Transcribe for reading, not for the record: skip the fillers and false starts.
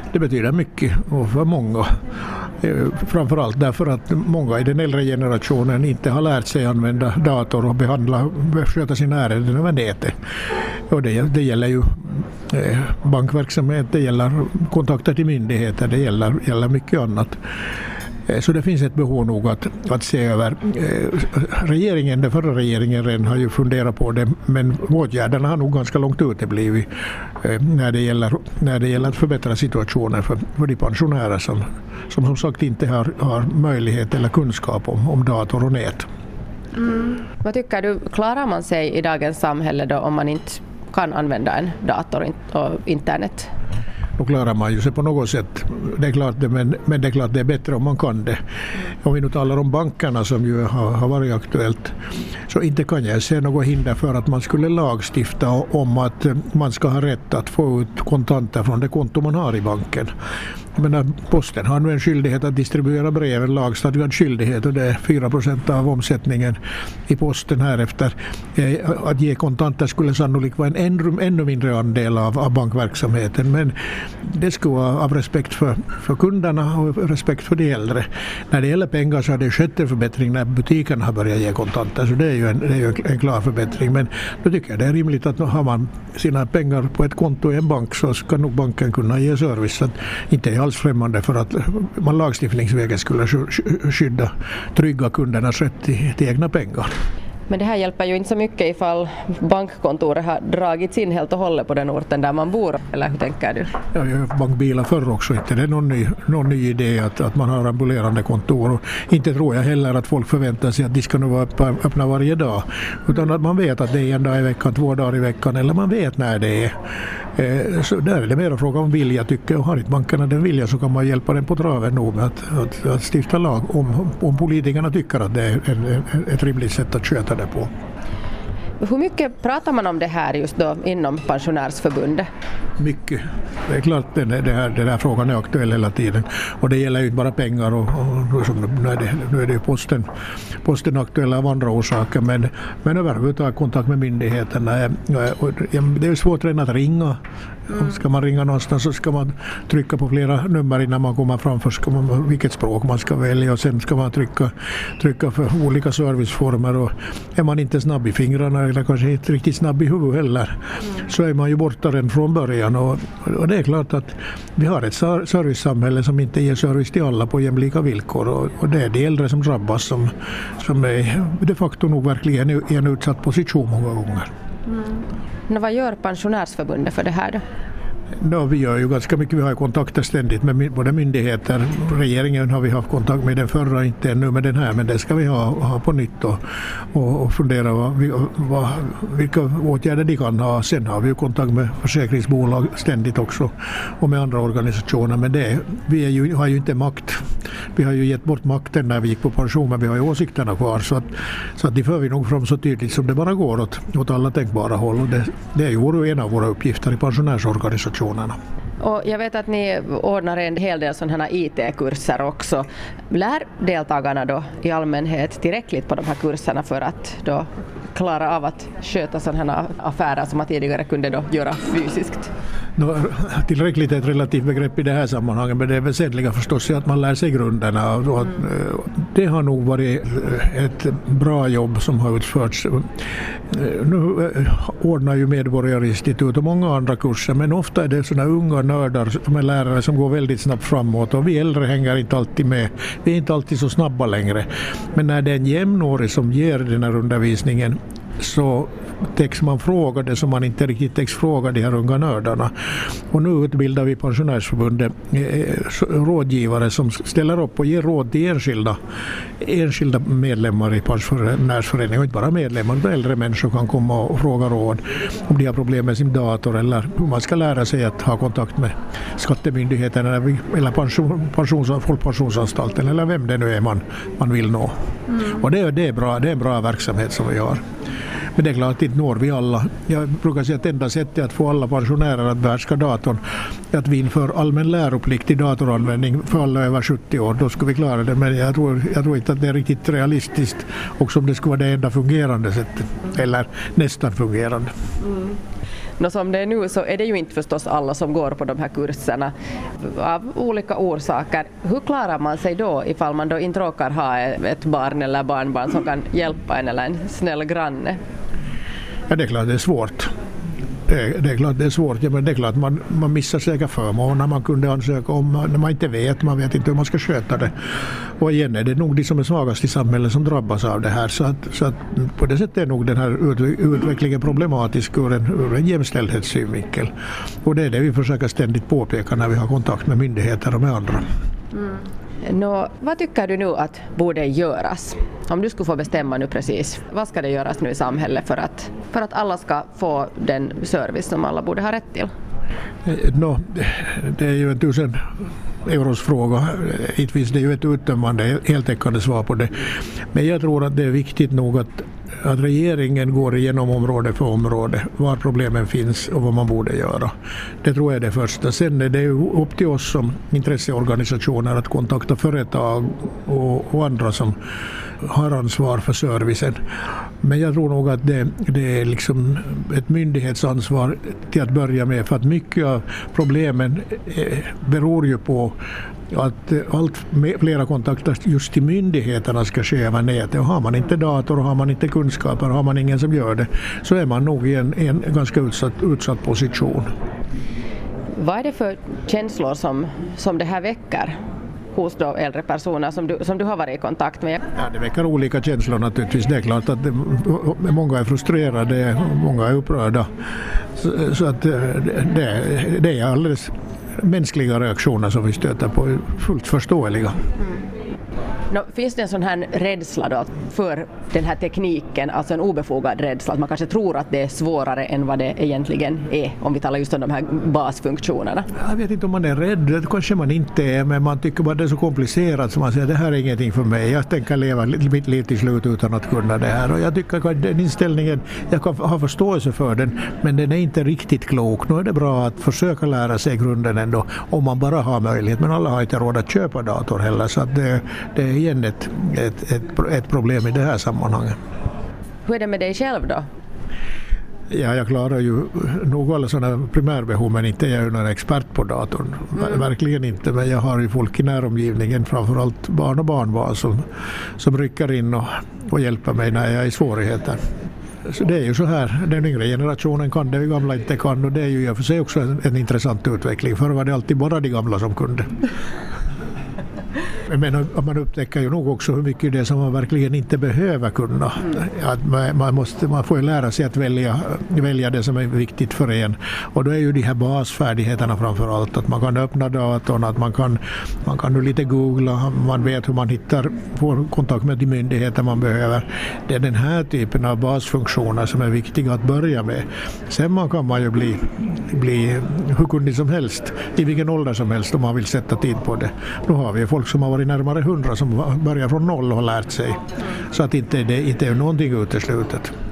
Det betyder mycket och för många. Framförallt därför att många i den äldre generationen inte har lärt sig använda dator och sköta sina ärenden över nätet. Och det gäller ju bankverksamhet, det gäller kontakter till myndigheter, det gäller mycket annat. Så det finns ett behov nog att se över. Den förra regeringen redan har ju funderat på det, men åtgärderna har nog ganska långt uteblivit när det gäller att förbättra situationen för de pensionärer som sagt inte har möjlighet eller kunskap om dator och nät. Vad tycker du, klarar man sig i dagens samhälle då om man inte kan använda en dator och internet? Då klarar man ju sig på något sätt. Det är klart det, men det är klart det är bättre om man kan det. Om vi nu talar om bankerna som ju har varit aktuellt, så inte kan jag se något hinder för att man skulle lagstifta om att man ska ha rätt att få ut kontanter från det konto man har i banken. Men posten har nu en skyldighet att distribuera brev, en lagstadgad skyldighet, och det är 4% av omsättningen i posten här efter. Att ge kontanter skulle sannolikt vara en ännu mindre andel av bankverksamheten, men det skulle vara av respekt för kunderna och respekt för de äldre. När det gäller pengar så har det skett en förbättring när butikerna har börjat ge kontanter, så det är ju en klar förbättring. Men då tycker jag det är rimligt att har man sina pengar på ett konto i en bank så ska nog banken kunna ge service. Så att inte är alls främmande för att man lagstiftningsvägen skulle trygga kundernas rätt till egna pengar. Men det här hjälper ju inte så mycket ifall bankkontoret har dragits in helt och hållet på den orten där man bor, eller hur tänker du? Ja, jag har bankbilar förr också, inte det är någon ny idé att man har ambulerande kontor, och inte tror jag heller att folk förväntar sig att de ska nu vara öppna varje dag, utan att man vet att det är en dag i veckan, 2 dagar i veckan, eller man vet när det är. Så där är det mer en fråga om vilja, tycker jag. Har inte bankerna den vilja så kan man hjälpa den på traven nog med att stifta lag om politikerna tycker att det är ett rimligt sätt att sköta det på. Hur mycket pratar man om det här just då inom pensionärsförbundet? Mycket. Det är klart den här frågan är aktuell hela tiden. Och det gäller ju inte bara pengar och nu är det ju posten aktuella av andra orsaker. Men överhuvudtaget kontakt med myndigheterna. Det är svårt redan att ringa. Ska man ringa någonstans så ska man trycka på flera nummer innan man kommer framför vilket språk man ska välja, och sen ska man trycka för olika serviceformer, och är man inte snabb i fingrarna eller kanske inte riktigt snabb i huvudet heller så är man ju borta redan från början, och det är klart att vi har ett servicesamhälle som inte ger service till alla på jämlika villkor, och det är de äldre som drabbas som är de facto nog verkligen i en utsatt position många gånger. Men vad gör pensionärsförbundet för det här då? Vi gör ju ganska mycket. Vi har kontakter ständigt med både myndigheter. Regeringen har vi haft kontakt med den förra, inte ännu med den här, men det ska vi ha på nytt och fundera vilka åtgärder de kan ha. Sen har vi ju kontakt med försäkringsbolag ständigt också och med andra organisationer, men vi har ju inte makt. Vi har ju gett bort makten när vi gick på pension, men vi har ju åsikterna kvar, så att de för vi nog fram så tydligt som det bara går åt alla tänkbara håll, och det är ju en av våra uppgifter i pensionärsorganisationerna. Och jag vet att ni ordnar en hel del sådana här IT-kurser också. Lär deltagarna då i allmänhet tillräckligt på de här kurserna för att då klara av att sköta sådana här affärer som man tidigare kunde då göra fysiskt? Tillräckligt är ett relativt begrepp i det här sammanhanget, men det är väsentliga förstås att man lär sig grunderna. Och det har nog varit ett bra jobb som har utförts. Nu ordnar ju Medborgarinstitut och många andra kurser, men ofta är det sådana unga nördar som är lärare som går väldigt snabbt framåt, och vi äldre hänger inte alltid med. Vi är inte alltid så snabba längre. Men när det är en jämnårig som ger den här undervisningen så täcks man fråga det som man inte riktigt täcks fråga de här unga nördarna. Och nu utbildar vi pensionärsförbundet rådgivare som ställer upp och ger råd till enskilda medlemmar i pensionärsföreningen, och inte bara medlemmar, utan äldre människor kan komma och fråga råd om de har problem med sin dator eller hur man ska lära sig att ha kontakt med skattemyndigheten eller folkpensionsanstalten eller vem det nu är man vill nå. Och det är en bra verksamhet som vi har. Men det är klart att inte når vi alla. Jag brukar säga att enda sättet att få alla pensionärer att behärska datorn är att vi inför allmän läroplikt i datoranvändning för alla över 70 år. Då ska vi klara det, men jag tror inte att det är riktigt realistiskt, också om det skulle vara det enda fungerande sättet, eller nästan fungerande. Som det är nu så är det ju inte förstås alla som går på de här kurserna av olika orsaker. Hur klarar man sig då ifall man då inte råkar ha ett barn eller barnbarn som kan hjälpa en eller en snäll granne? Ja, det är klart det är svårt. Det är klart det är svårt, men det är klart man missar säkert förmåner man kunde ansöka om när man inte vet, man vet inte hur man ska sköta det. Och igen är det nog de som är svagast i samhället som drabbas av det här, så att på det sättet är nog den här utvecklingen problematisk ur en jämställdhetssynvinkel. Och det är det vi försöker ständigt påpeka när vi har kontakt med myndigheter och med andra. Vad tycker du nu att borde göras? Om du skulle få bestämma nu precis, vad ska det göras nu i samhället för att alla ska få den service som alla borde ha rätt till? Det är ju en 1000 euros fråga. Inte finns det ju ett uttömmande, heltäckande svar på det. Men jag tror att det är viktigt nog att regeringen går igenom område för område var problemen finns och vad man borde göra. Det tror jag är det första. Sen är det upp till oss som intresseorganisationer att kontakta företag och andra som har ansvar för servicen. Men jag tror nog att det är liksom ett myndighetsansvar till att börja med, för att mycket av problemen beror ju på att allt flera kontakter just till myndigheterna ska ske över nätet. Och har man inte dator, har man inte kunskaper, har man ingen som gör det, så är man nog i en ganska utsatt position. Vad är det för känslor som det här väcker hos då äldre personer som du har varit i kontakt med? Ja, det väcker olika känslor naturligtvis. Det är klart att många är frustrerade, många är upprörda. Så att det är alldeles mänskliga reaktioner som vi stöter på, fullt förståeliga. Finns det en sån här rädsla då för den här tekniken, alltså en obefogad rädsla, att man kanske tror att det är svårare än vad det egentligen är, om vi talar just om de här basfunktionerna? Jag vet inte om man är rädd, det kanske man inte är, men man tycker bara det är så komplicerat som man säger, det här är ingenting för mig, jag tänker leva mitt liv till slut utan att kunna det här. Och jag tycker att den inställningen, jag kan ha förståelse för den, men den är inte riktigt klok. Nu är det bra att försöka lära sig grunden ändå, om man bara har möjlighet, men alla har inte råd att köpa dator heller, så att det är igen ett problem i det här sammanhanget. Hur är det med dig själv då? Ja, jag klarar ju nog alla sådana primärbehov, men inte jag är någon expert på datorn. Verkligen inte, men jag har ju folk i näromgivningen, framförallt barn och barnbarn som rycker in och hjälper mig när jag är i svårigheter. Så det är ju så här, den yngre generationen kan det, vi gamla inte kan, och det är ju för sig också en intressant utveckling. Förr var det alltid bara de gamla som kunde. Men man upptäcker ju nog också hur mycket det är som man verkligen inte behöver kunna. Att man får ju lära sig att välja det som är viktigt för en. Och då är ju de här basfärdigheterna framför allt. Att man kan öppna datorn, att man kan nu lite googla, man vet hur man får kontakt med de myndigheter man behöver. Det är den här typen av basfunktioner som är viktiga att börja med. Sen kan man ju bli hur kunnig som helst, i vilken ålder som helst, om man vill sätta tid på det. Då har vi folk som har varit närmare 100 som börjar från noll och har lärt sig. Så att inte är någonting uteslutet.